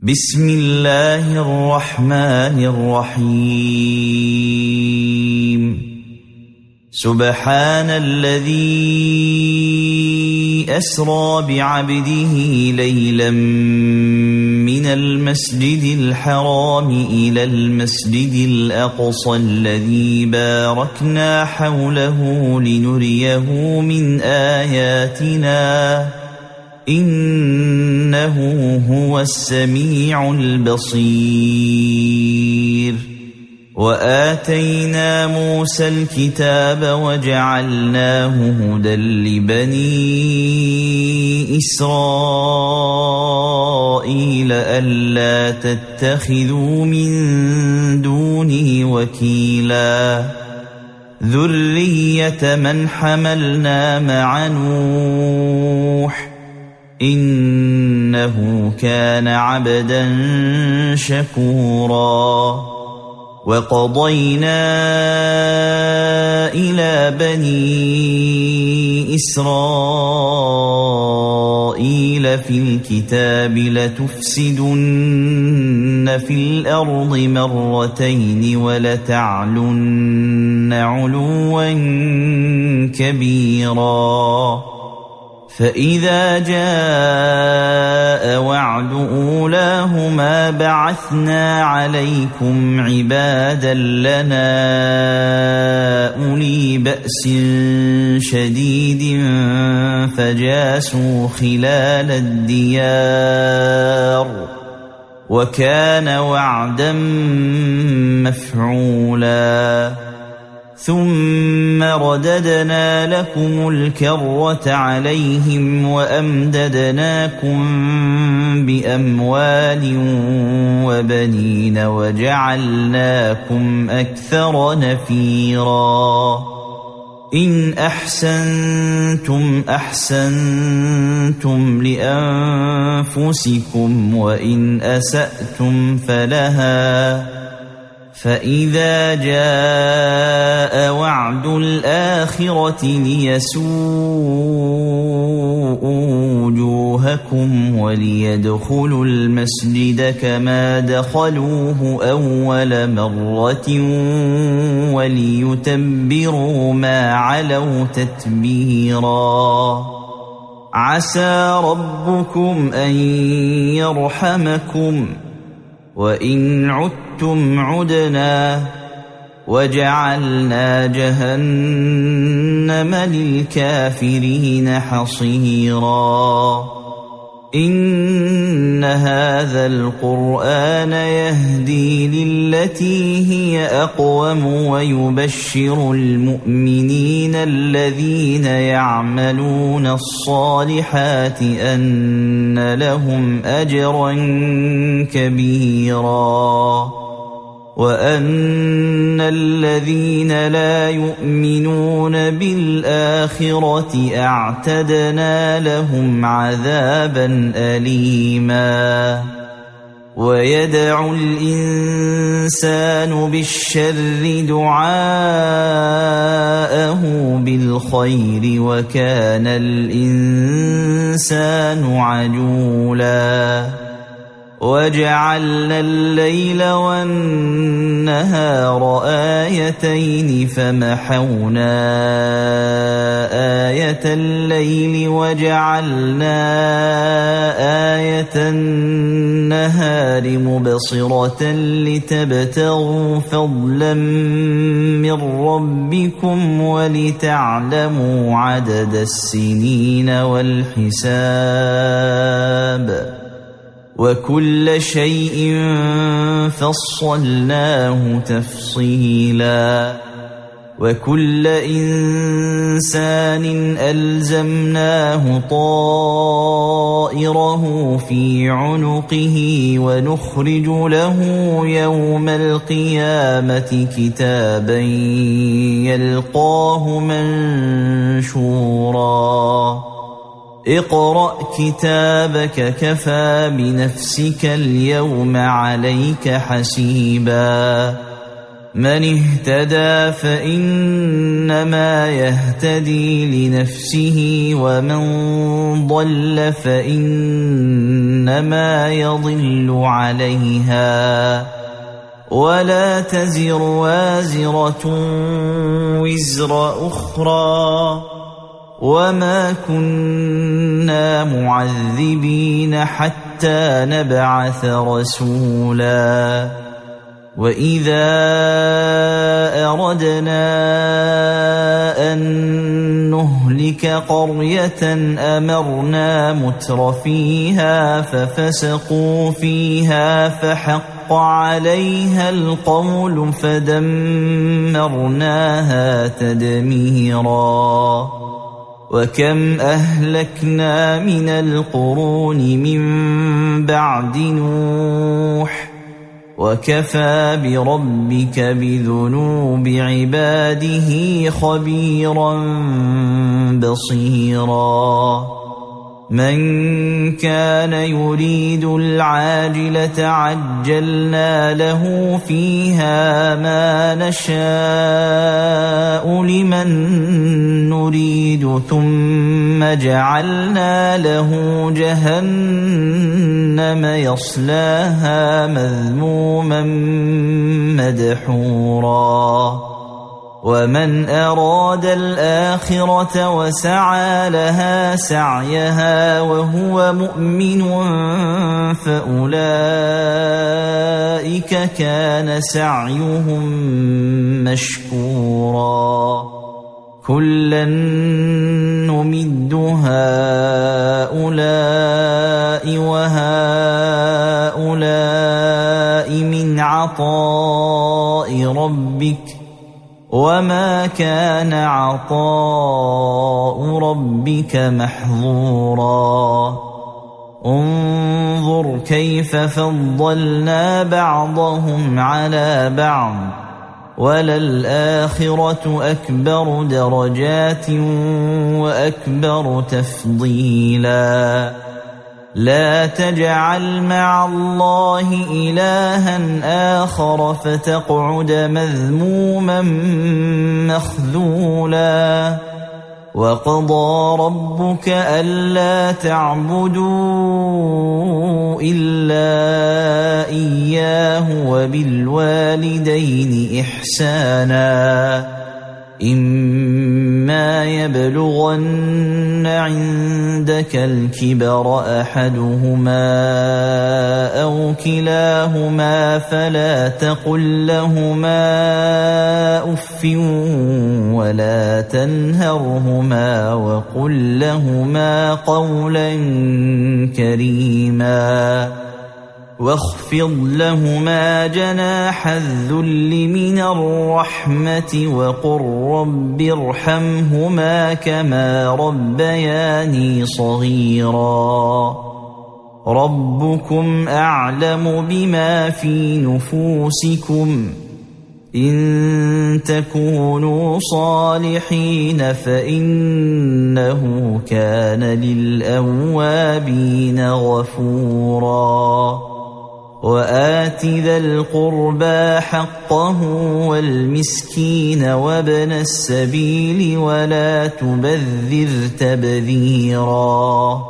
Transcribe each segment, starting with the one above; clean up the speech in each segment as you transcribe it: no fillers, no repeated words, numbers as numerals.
بسم الله الرحمن الرحيم سبحان الذي أسرى بعبده ليلا من المسجد الحرام إلى المسجد الأقصى الذي باركنا حوله لنريه من آياتنا إنه هو السميع البصير. وآتينا موسى الكتاب وجعلناه هدى لبني إسرائيل ألا تتخذوا من دونه وكيلا ذرية من حملنا مع نوح إنه كان عبدا شكورا. وقضينا إلى بني إسرائيل في الكتاب لتفسدن في الأرض مرتين ولتعلن علوا كبيرا. فإذا جاء وعد أولاهما بعثنا عليكم عبادا لنا أولي بأس شديد فجاسوا خلال الديار وكان وعدا مفعولا. ثم رددنا لكم الكرة عليهم وأمددناكم بأموال وبنين وجعلناكم أكثر نفيرا. إن أحسنتم أحسنتم لأنفسكم وإن أسأتم فلها. فإذا جاء وعد الآخرة ليسوءوا وجوهكم وليدخلوا المسجد كما دخلوه أول مرة وليتبروا ما علوا تتبيرا. عسى ربكم أن يرحمكم وإن عدتم عدنا وجعلنا جهنم للكافرين حصيرا. إن هذا القرآن يهدي للتي هي أقوم ويبشر المؤمنين الذين يعملون الصالحات أن لهم أجرا كبيرا وأن الذين لا يؤمنون بالآخرة أعتدنا لهم عذابا أليما. ويدعو الإنسان بالشر دعاءه بالخير وكان الإنسان عجولا. وجعلنا الليل والنهار آيتين فمحونا آية الليل وجعلنا آية النهار مبصرة لتبتغوا فضلا من ربكم ولتعلموا عدد السنين والحساب وكل شيء فصلناه تفصيلا. وكل إنسان ألزمناه طائره في عنقه ونخرج له يوم القيامة كتابا يلقاه منشورا. اقرأ كتابك كفى بنفسك اليوم عليك حسيبا. من اهتدى فإنما يهتدي لنفسه ومن ضل فإنما يضل عليها ولا تزر وازرة وزر أخرى وما كنا معذبين حتى نبعث رسولا وإذا أردنا أن نهلك قرية أمرنا مترفيها ففسقوا فيها فحق عليها القول فدمرناها تدميرا وكم أهلكنا من القرون من بعد نوح وكفى بربك بذنوب عباده خبيرا بصيرا من كان يريد العاجلة عجلنا له فيها ما نشاء لمن نريد ثم جعلنا له جهنم يصلاها مذموما مدحورا ومن أراد الآخرة وسعى لها سعيها وهو مؤمن فأولئك كان سعيهم مشكورا كلا نمد هؤلاء وهؤلاء من عطاء ربك وما كان عطاء ربك محظورا انظر كيف فضلنا بعضهم على بعض وللآخرة أكبر درجات وأكبر تفضيلا لا تجعل مع الله إلها آخر فتقعد مذموما مخذولا وقضى ربك ألا تعبدوا إلا إياه وبالوالدين إحسانا إما يبلغن عندك الكبر أحدهما أو كلاهما فلا تقل لهما أف ولا تنهرهما وقل لهما قولا كريما واخفض لهما جناح الذل من الرحمة وقل رب ارحمهما كما ربياني صغيرا ربكم أعلم بما في نفوسكم إن تكونوا صالحين فإنه كان للأوابين غفورا وآت ذا القربى حقه والمسكين وابن السبيل ولا تبذر تبذيرا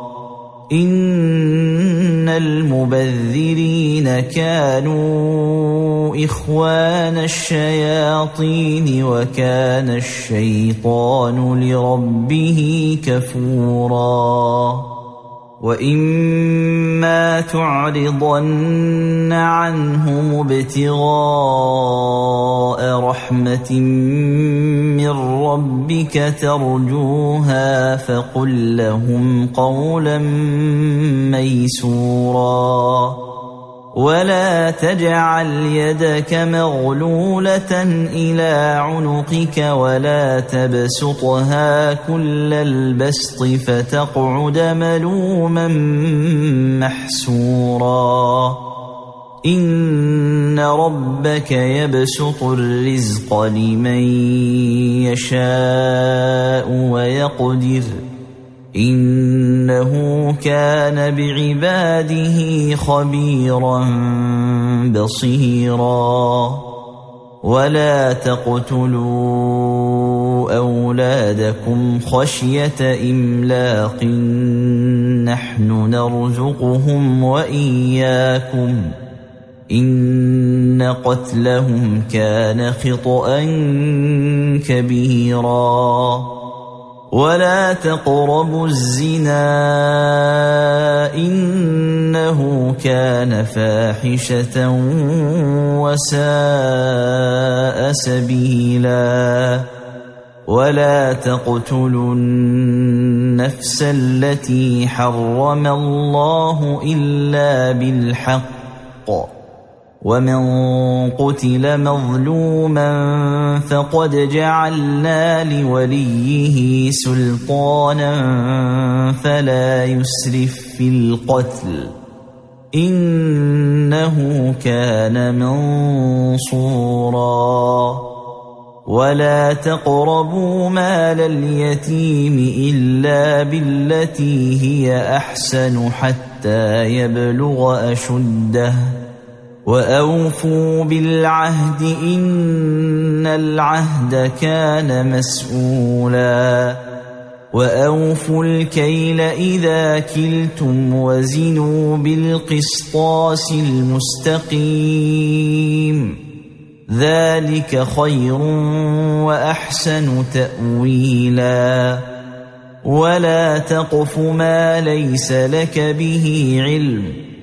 إن المبذرين كانوا إخوان الشياطين وكان الشيطان لربه كفورا وإما تعرضن عنهم ابتغاء رحمة من ربك ترجوها فقل لهم قولا ميسورا ولا تجعل يدك مغلولة إلى عنقك ولا تبسطها كل البسط فتقعد ملوما محسورا إن ربك يبسط الرزق لمن يشاء ويقدر إنه كان بعباده خبيرا بصيرا ولا تقتلوا أولادكم خشية إملاق نحن نرزقهم وإياكم إن قتلهم كان خطأ كبيرا ولا تقربوا الزنا إنه كان فاحشة وساء سبيلا ولا تقتلوا النفس التي حرم الله إلا بالحق ومن قتل مظلوما فقد جعلنا لوليه سلطانا فلا يسرف في القتل إنه كان منصورا ولا تقربوا مال اليتيم إلا بالتي هي أحسن حتى يبلغ أشده وأوفوا بالعهد إن العهد كان مسؤولا وأوفوا الكيل إذا كلتم وزنوا بالقسطاس المستقيم ذلك خير وأحسن تأويلا ولا تقف ما ليس لك به علم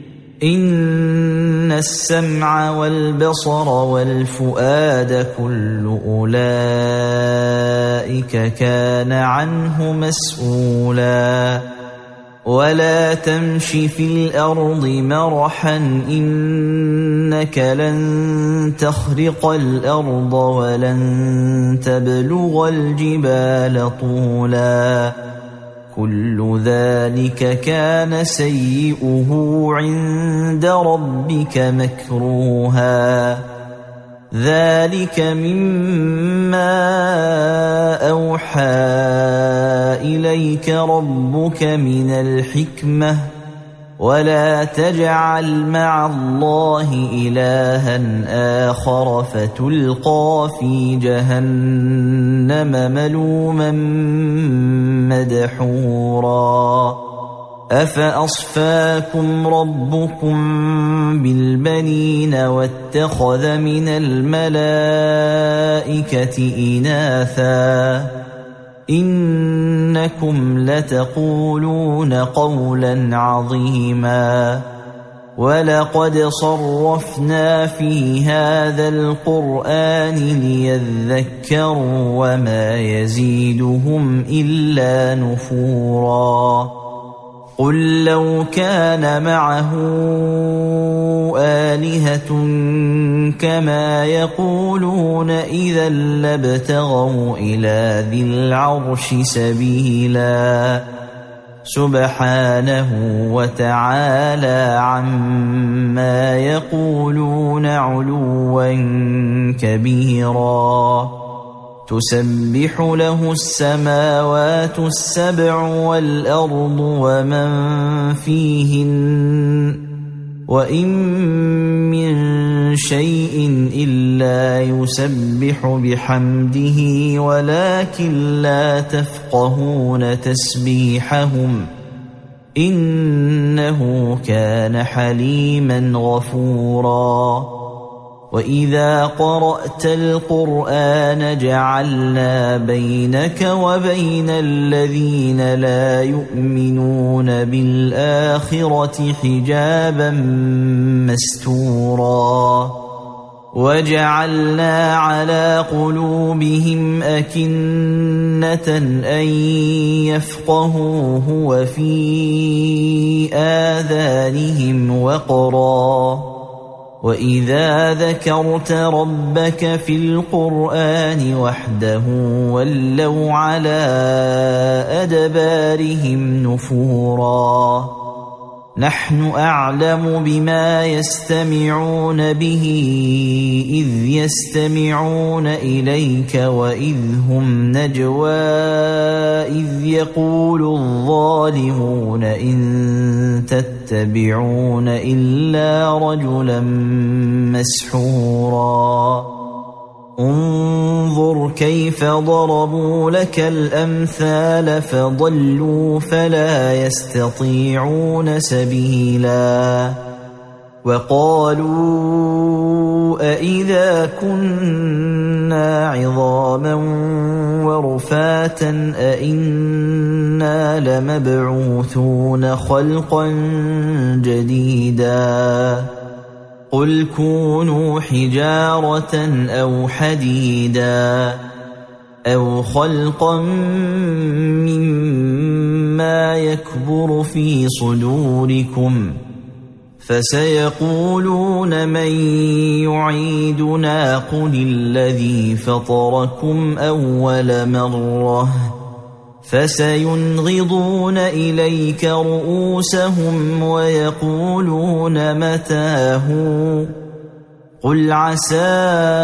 إن السمع والبصر والفؤاد كل أولئك كان عنه مسؤولا ولا تمش في الأرض مرحا إنك لن تخرق الأرض ولن تبلغ الجبال طولا كل ذلك كان سيئه عند ربك مكروها ذلك مما أوحى إليك ربك من الحكمة ولا تجعل مع الله إلها آخر فتلقى في جهنم ملوما مدحورا أفأصفاكم ربكم بالبنين واتخذ من الملائكة إناثا إنكم لتقولون قولا عظيما ولقد صرفنا في هذا القرآن ليذكروا وما يزيدهم إلا نفورا قل لو كان معه آلهة كما يقولون إذا لابتغوا إلى ذي العرش سبيلا سبحانه وتعالى عما يقولون علوا كبيرا تسبح له السماوات السبع والأرض ومن فيهن وإن من شيء إلا يسبح بحمده ولكن لا تفقهون تسبيحهم إنه كان حليما غفورا وإذا قرأت القرآن جعلنا بينك وبين الذين لا يؤمنون بالآخرة حجابا مستورا وجعلنا على قلوبهم أكنة أن يفقهوه وفي آذانهم وقرا وإذا ذكرت ربك في القرآن وحده ولوا على أدبارهم نفورا نحن أعلم بما يستمعون به إذ يستمعون إليك وإذ هم نجوى إذ يقول الظالمون إن تتبعون إلا رجلا مسحورا انظر كيف ضربوا لك الأمثال فضلوا فلا يستطيعون سبيلا وقالوا أإذا كنا عظاما ورفاتا أإنا لمبعوثون خلقا جديدا قل كونوا حجارة أو حديدا أو خلقا مما يكبر في صدوركم فسيقولون من يعيدنا قل الذي فطركم أول مرة فسينغضون إليك رؤوسهم ويقولون متاه قل عسى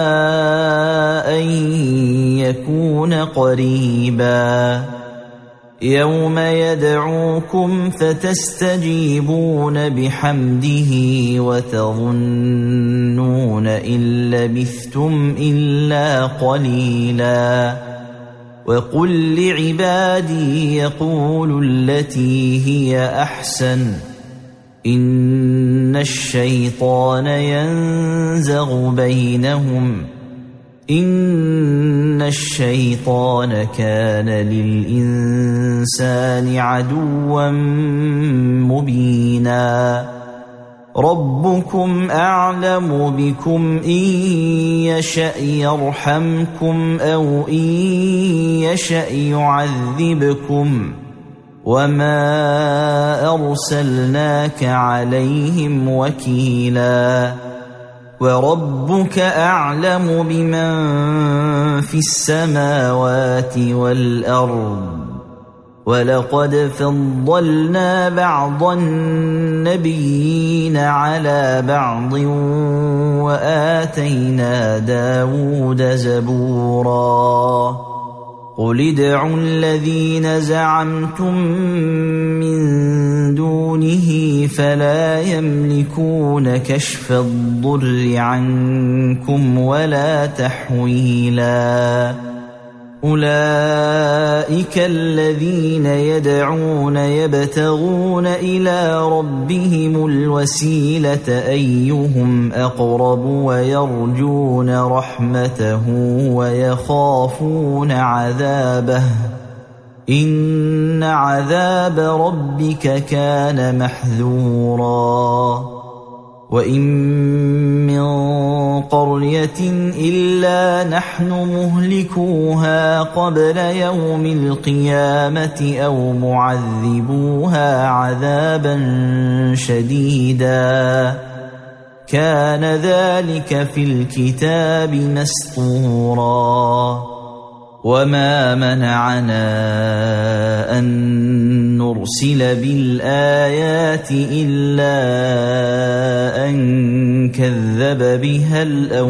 أن يكون قريبا يوم يدعوكم فتستجيبون بحمده وتظنون إن لبثتم إلا قليلا وقل لعبادي يقولوا التي هي أحسن إن الشيطان ينزغ بينهم إن الشيطان كان للإنسان عدوا مبينا ربكم أعلم بكم إن يشأ يرحمكم أو إن يشأ يعذبكم وما أرسلناك عليهم وكيلا وربك أعلم بمن في السماوات والأرض ولقد فضلنا بعض النبيين على بعض وآتينا داود زبورا قل ادعوا الذين زعمتم من دونه فلا يملكون كشف الضر عنكم ولا تحويلا أولئك الذين يدعون يبتغون إلى ربهم الوسيلة أيهم أقرب ويرجون رحمته ويخافون عذابه إن عذاب ربك كان محذورا وإن من قرية إلا نحن مهلكوها قبل يوم القيامة أو معذبوها عذابا شديدا كان ذلك في الكتاب مسطورا وما منعنا أن نرسل بالآيات إلا أن كذب بها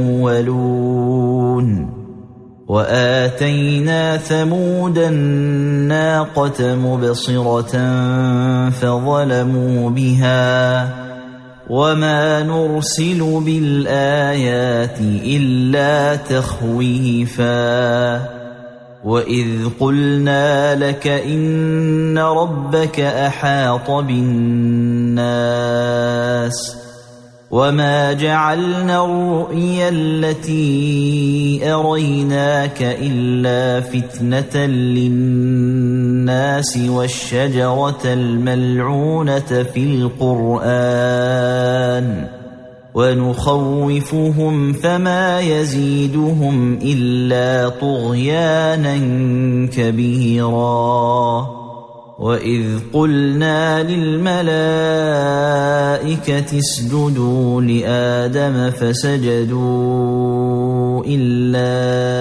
الأولون وآتينا ثمود الناقة مبصرة فظلموا بها وما نرسل بالآيات إلا تخويفا وإذ قلنا لك إن ربك أحاط بالناس وما جعلنا الرؤيا التي أريناك إلا فتنة للناس والشجرة الملعونة في القرآن ونخوفهم فما يزيدهم إلا طغيانا كبيرا وإذ قلنا للملائكة اسجدوا لآدم فسجدوا إلا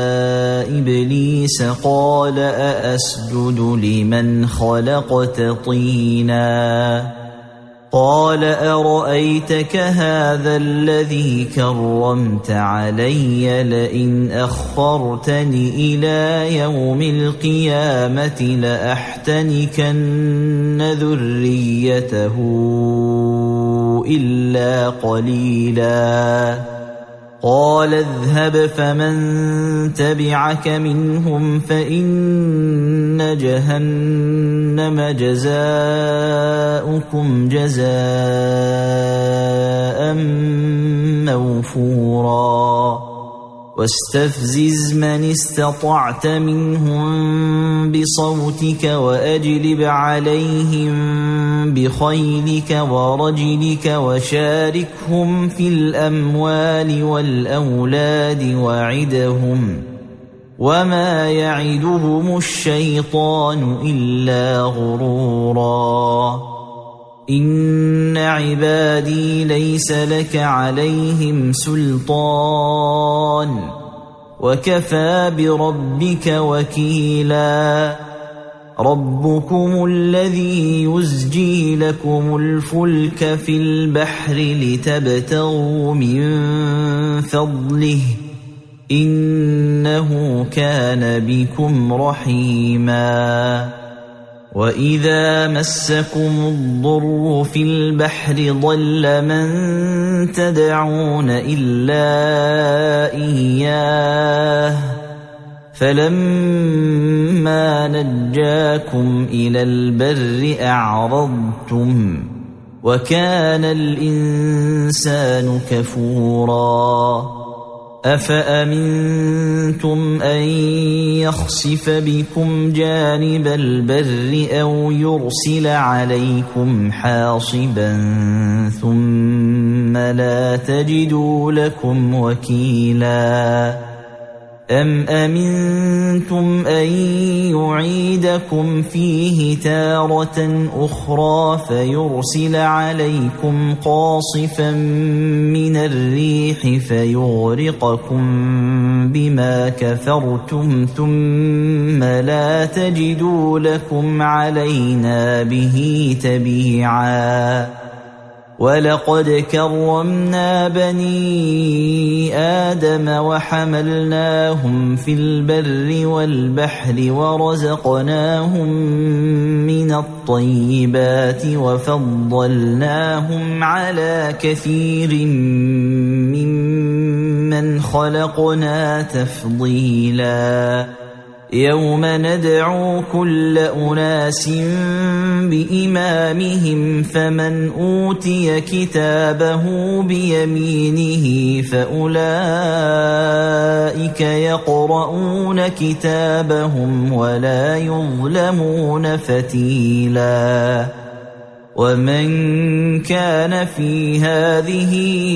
إبليس قال أأسجد لمن خلقت طينا قال أرأيتك هذا الذي كرمت علي لئن أخرتني إلى يوم القيامة لأحتنكن ذريته إلا قليلا قال اذهب فمن تبعك منهم فإن جهنم جزاؤكم جزاء موفورا واستفزز من استطعت منهم بصوتك وأجلب عليهم بخيلك ورجلك وشاركهم في الأموال والأولاد وعدهم وما يعدهم الشيطان إلا غرورا إن عبادي ليس لك عليهم سلطان وكفى بربك وكيلا ربكم الذي يزجي لكم الفلك في البحر لتبتغوا من فضله إنه كان بكم رحيما وإذا مسكم الضر في البحر ضل من تدعون إلا إياه فلما نجاكم إلى البر أعرضتم وكان الإنسان كفورا أفأمنتم أن يخسف بكم جانب البر أو يرسل عليكم حاصبا ثم لا تجدوا لكم وكيلا أم أمنتم أن يعيدكم فيه تارة أخرى فيرسل عليكم قاصفا من الريح فيغرقكم بما كفرتم ثم لا تجدوا لكم علينا به تبيعا ولقد كرمنا بني آدم وحملناهم في البر والبحر ورزقناهم من الطيبات وفضلناهم على كثير ممن خلقنا تفضيلا يوم ندعو كل أناس بإمامهم فمن أوتي كتابه بيمينه فأولئك يقرؤون كتابهم ولا يظلمون فتيلا ومن كان في هذه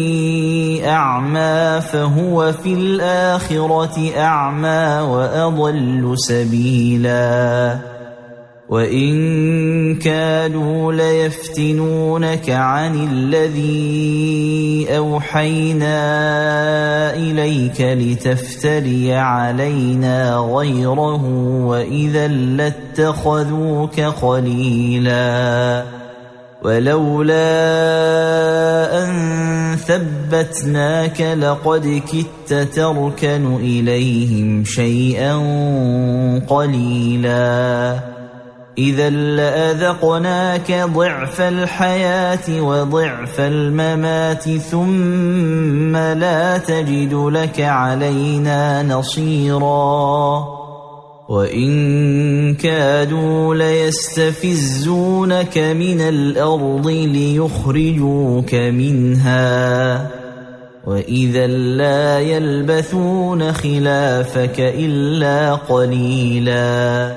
أعمى فهو في الآخرة أعمى وأضل سبيلا وإن كادوا ليفتنونك عن الذي أوحينا إليك لتفتري علينا غيره وإذا لاتخذوك خليلا ولولا أن ثبتناك لقد كدت تركن إليهم شيئا قليلا إذا لأذقناك ضعف الحياة وضعف الممات ثم لا تجد لك علينا نصيرا وإن كادوا ليستفزونك من الأرض ليخرجوك منها وإذا لا يلبثون خلافك إلا قليلا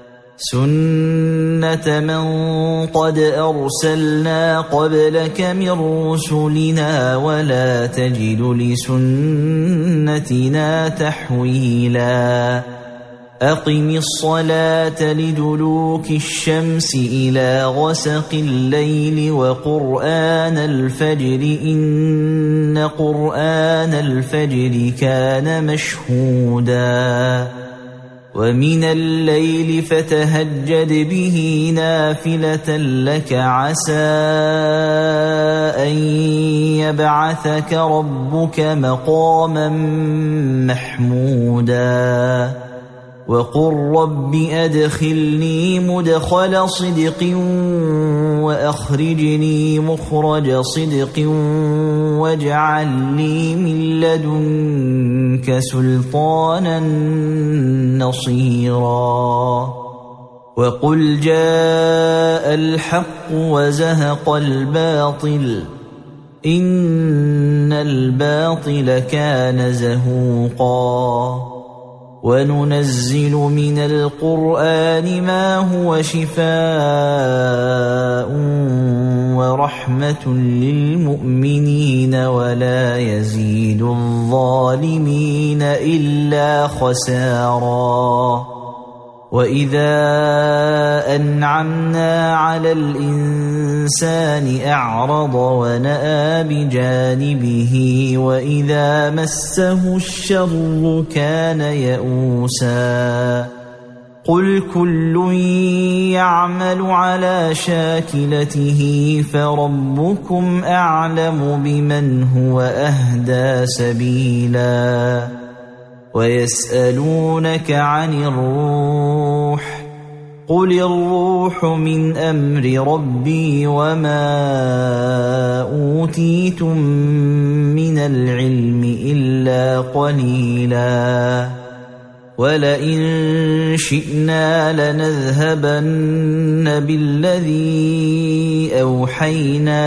سنة من قد أرسلنا قبلك من رسلنا ولا تجد لسنتنا تحويلا أقم الصلاة لدلوك الشمس إلى غسق الليل وقرآن الفجر إن قرآن الفجر كان مشهودا ومن الليل فتهجد به نافلة لك عسى أن يبعثك ربك مقاما محمودا وقل رب أدخلني مدخل صدق وأخرجني مخرج صدق واجعل لي من لدنك سلطانا نصيرا وقل جاء الحق وزهق الباطل إن الباطل كان زهوقا وننزل من القرآن ما هو شفاء ورحمة للمؤمنين ولا يزيد الظالمين إلا خسارا وإذا أنعمنا على الإنسان أعرض ونأى بجانبه وإذا مسه الشر كان يئوسا قل كل يعمل على شاكلته فربكم أعلم بمن هو أهدى سبيلا ويسألونك عن الروح قل الروح من أمر ربي وما أوتيتم من العلم إلا قليلا ولئن شئنا لنذهبن بالذي أوحينا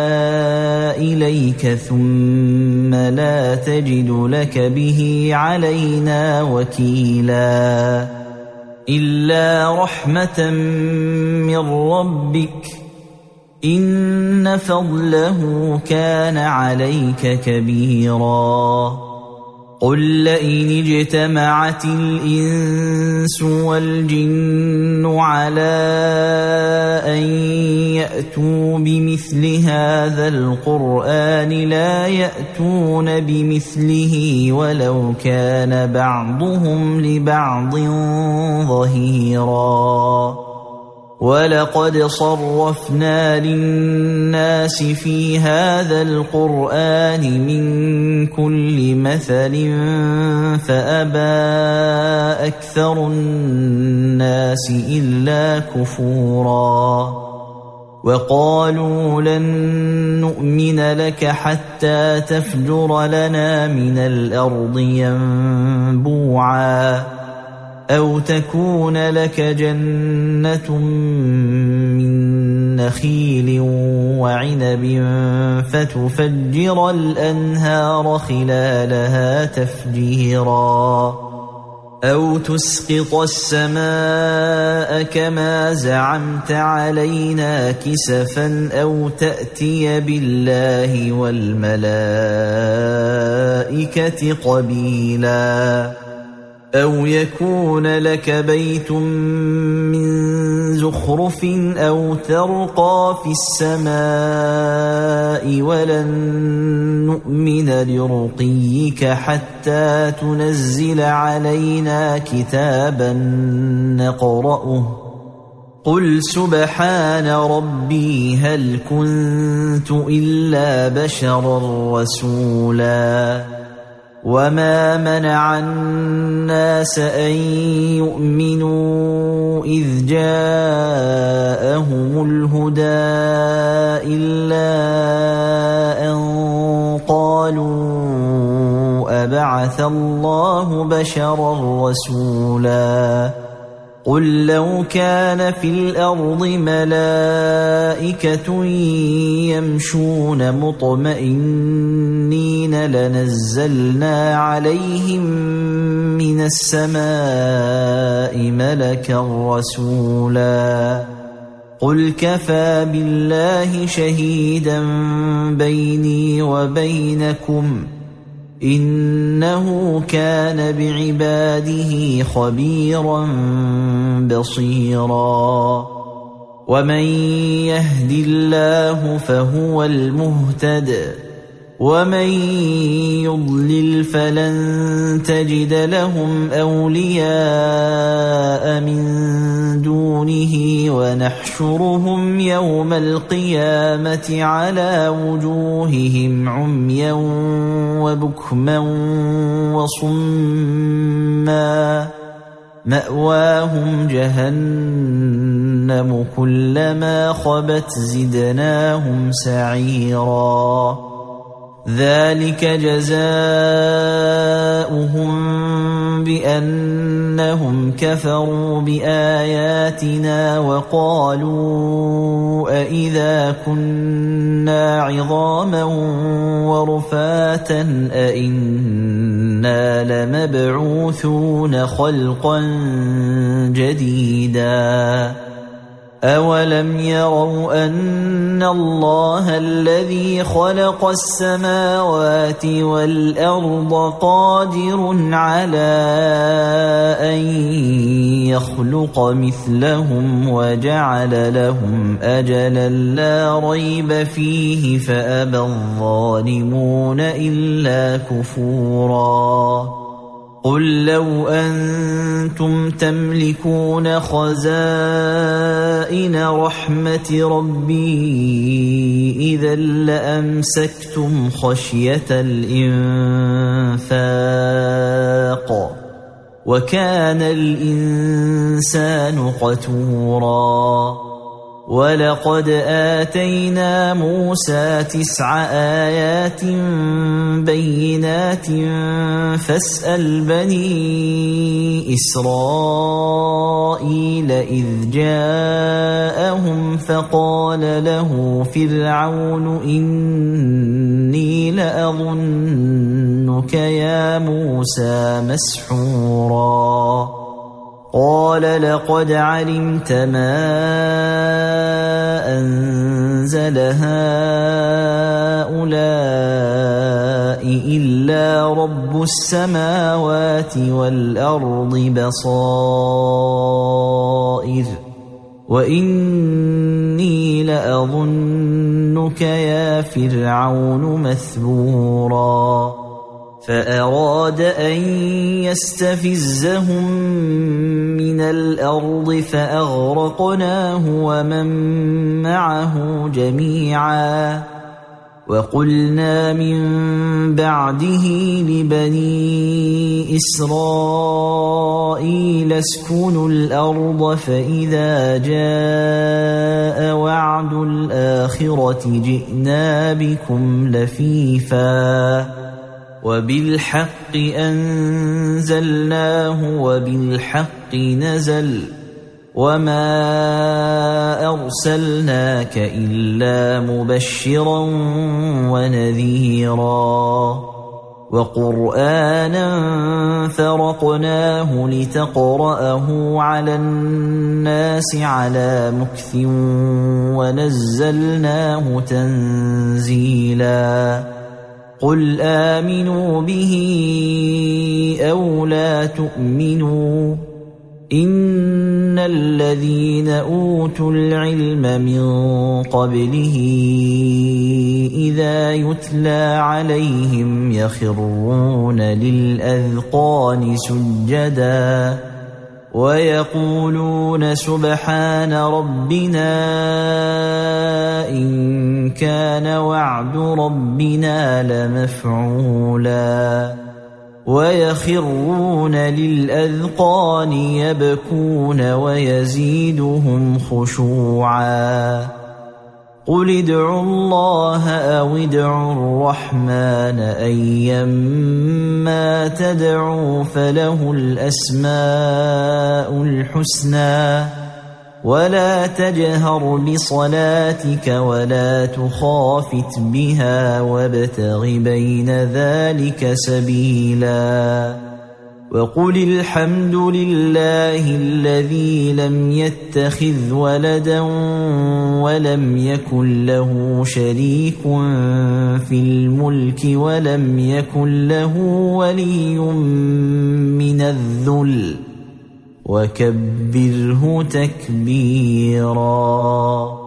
إليك ثم لا تجد لك به علينا وكيلا إلا رحمة من ربك إن فضله كان عليك كبيرا قل لئن اجتمعت الإنس والجن على أن يأتوا بمثل هذا القرآن لا يأتون بمثله ولو كان بعضهم لبعض ظهيرا ولقد صرفنا للناس في هذا القرآن من كل مثل فأبى أكثر الناس إلا كفورا وقالوا لن نؤمن لك حتى تفجر لنا من الأرض ينبوعا أو تكون لك جنة من نخيل وعنب فتفجر الأنهار خلالها تفجيرا أو تسقط السماء كما زعمت علينا كسفا أو تأتي بالله والملائكة قبيلا أو يكون لك بيت من زخرف أو ترقى في السماء ولن نؤمن لرقيك حتى تنزل علينا كتابا نقرأه قل سبحان ربي هل كنت إلا بشرا رسولا وما منع الناس أن يؤمنوا إذ جاءهم الهدى إلا أن قالوا أبعث الله بشرا رسولا قل لو كان في الأرض ملائكة يمشون مطمئنين لنزلنا عليهم من السماء ملكا رسولا قل كفى بالله شهيدا بيني وبينكم إنه كان بعباده خبيرا بصيرا ومن يهد الله فهو المهتد ومن يضلل فلن تجد لهم أولياء من دونه ونحشرهم يوم القيامة على وجوههم عميا وبكما وصما مأواهم جهنم كلما خبت زدناهم سعيرا ذلك جزاؤهم بأنهم كفروا بآياتنا وقالوا أإذا كنا عظاما ورفاتا أإنا لمبعوثون خلقا جديدا أولم يروا أن الله الذي خلق السماوات والأرض قادر على أن يخلق مثلهم وجعل لهم أجلا لا ريب فيه فأبى الظالمون إلا كفورا قل لو أنتم تملكون خزائن رحمة ربي إذا لأمسكتم خشية الإنفاق وكان الإنسان قتورا ولقد آتينا موسى 9 آيات بينات فاسأل بني إسرائيل إذ جاءهم فقال له فرعون إني لأظنك يا موسى مسحورا قال لقد علمت ما أنزل هؤلاء إلا رب السماوات والأرض بصائر وإني لأظنك يا فرعون مثبورا فأراد أن يستفزهم من الأرض فأغرقناه ومن معه جميعا وقلنا من بعده لبني إسرائيل اسكنوا الأرض فإذا جاء وعد الآخرة جئنا بكم لفيفا وبالحق أنزلناه وبالحق نزل وما أرسلناك إلا مبشرا ونذيرا وقرآنا فرقناه لتقرأه على الناس على مكث ونزلناه تنزيلا قل آمنوا به أو لا تؤمنوا إن الذين أوتوا العلم من قبله إذا يتلى عليهم يخرون للأذقان سجدا ويقولون سبحان ربنا إن كان وعد ربنا لمفعولا ويخرون للأذقان يبكون ويزيدهم خشوعا قل ادعوا الله أو ادعوا الرحمن أيما تدعوا فله الأسماء الحسنى ولا تجهر بصلاتك ولا تخافت بها وابتغ بين ذلك سبيلا وقل الحمد لله الذي لم يتخذ ولدا ولم يكن له شريك في الملك ولم يكن له ولي من الذل وكبره تكبيرا